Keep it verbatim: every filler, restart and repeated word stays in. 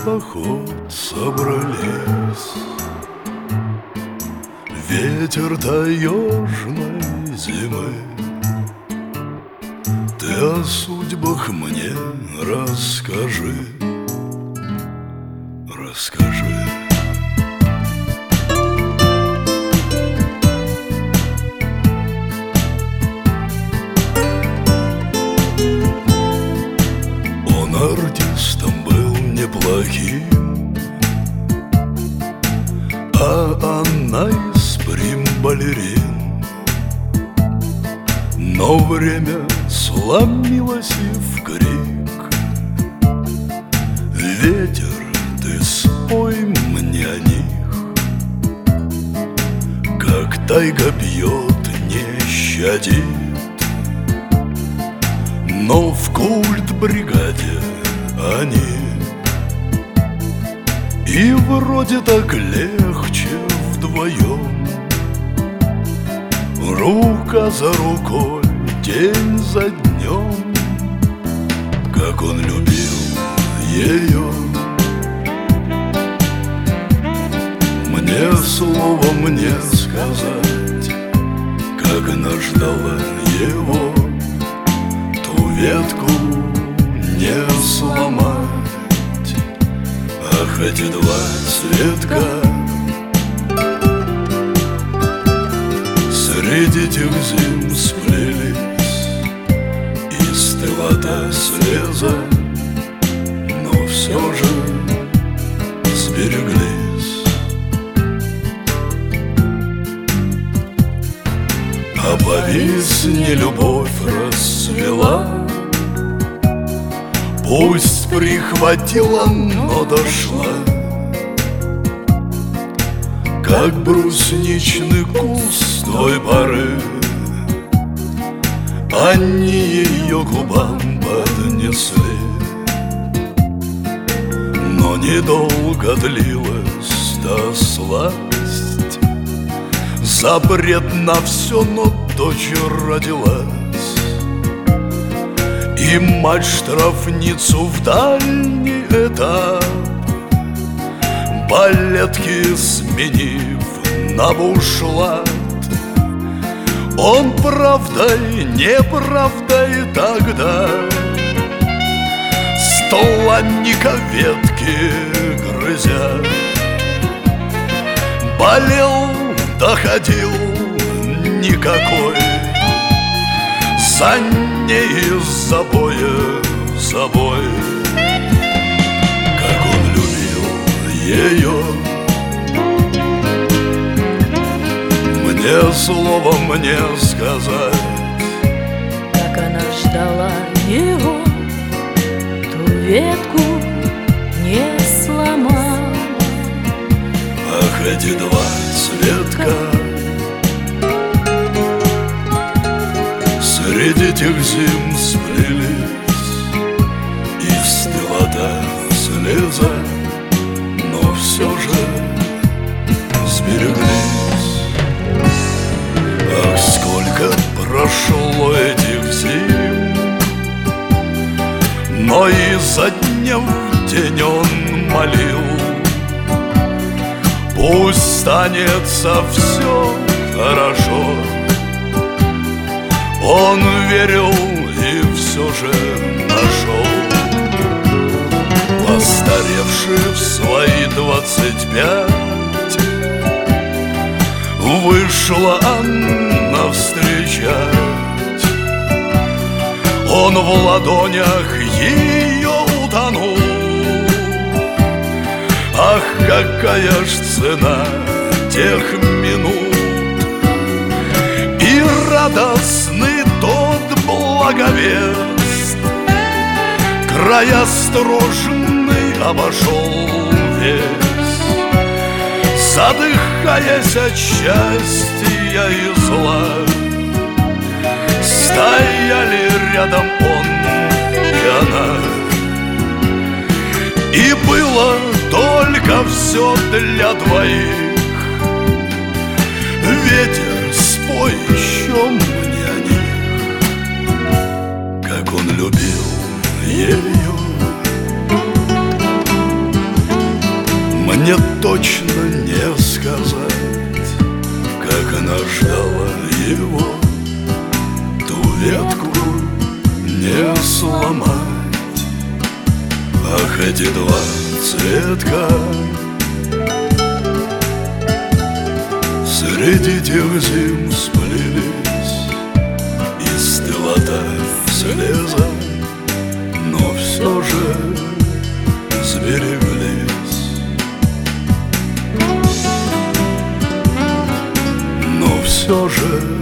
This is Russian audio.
поход собрались. Ветер таежной зимы, ты о судьбах мне расскажи, расскажи. Он артистом был неплохим, а она из прим-балерин. Но время сломилось и в крик: ветер, ты спой мне о них. Как тайга бьет, не щадит, но в культ-бригаде они. И вроде так легче вдвоем, рука за рукой, день за днем. Как он любил ее, мне словом не сказать. Как она ждала его, ту ветку не сломать. Ах, эти два цветка среди тех зим сплелись, и стыла та слеза, но все же сбереглись. А по весне любовь расцвела, пусть прихватила, но дошла. Как брусничный куст той поры, они ее губам поднесли. Но недолго длилась та сласть, запрет на все, но дочь родилась. И мать штрафницу в дальний этап, балетки сменив на бушлат. Он правдой, неправдой тогда стланника ветки грызя болел, доходил никакой. За ней забоя собой. Как он любил ее, мне словом не сказать. Как она ждала его, ту ветку не сломать. Ах, эти два цветка среди тех зим сплелись, и стыла та слеза, но все же сбереглись. Ах, сколько прошло этих зим, но изо дня в день он молил: пусть станется все хорошо. Он верил и все же нашел. Постаревший в свои двадцать пять, вышла она встречать. Он в ладонях ее утонул. Ах, какая ж цена тех минут! И радостный тот благовест края строжный обошел весь, задыхаясь от счастья и зла. Стояли рядом он и она, и было только все для двоих. Ветер, спой еще мне о них. Как он любил ее, Мне точно не сказать, как она ждала его. Ту ветку не сломать. Ах, эти два цветка среди тех зим сплелись, и стыла та слеза, но все же сбереглись. Но все же